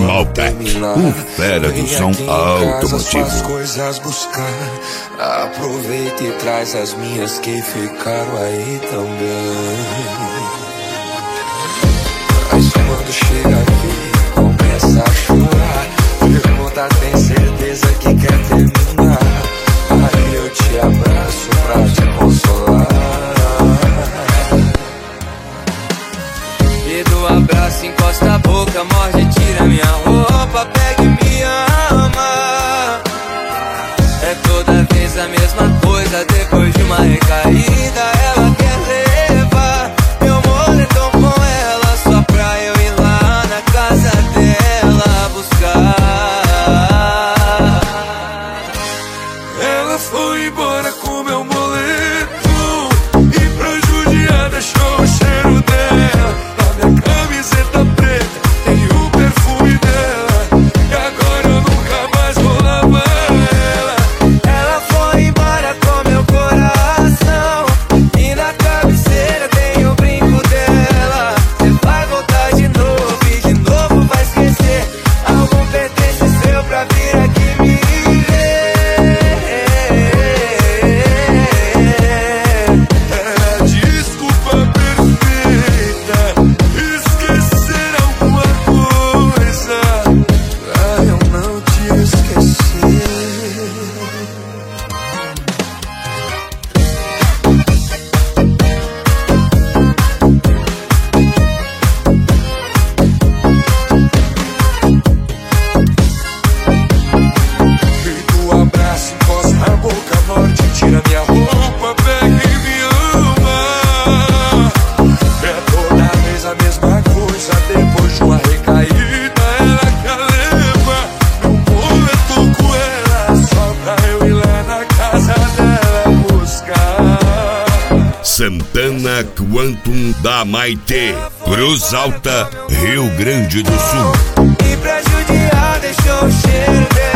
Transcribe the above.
Malbec, o fera do som automotivo. Faz coisas buscar, aproveita e traz as minhas que ficaram aí também. Mas quando chega aqui, começa a chorar. Pergunta, tem certeza que quer terminar? Aí eu te abraço pra te consolar. E do abraço encosta a boca, morde, tira minha roupa, pega e me ama. É toda vez a mesma coisa, depois de uma recaída ela quer levar meu moletom com ela, só pra eu ir lá na casa dela buscar. Ela foi embora com meu moletom e pra judiar deixou o cheiro dela. Na minha camiseta preta tem o perfume dela, e agora eu nunca mais vou lavar ela. Ela foi embora com meu coração e na cabeceira tem o brinco dela. Você vai voltar de novo e de novo vai esquecer algum pertence seu pra vir aqui me ver. É a desculpa perfeita, esquecer alguma coisa pra eu não te esquecer. E do abraço encosta a boca, morde, tira minha roupa, pega e me ama. É toda vez a mesma coisa, depois de uma recaída ela quer levar meu moletom com ela, só pra eu ir lá na casa dela buscar. Santana Quantum da Maitê, Cruz Alta, Rio Grande do Sul. E pra judiar deixou o cheiro dela.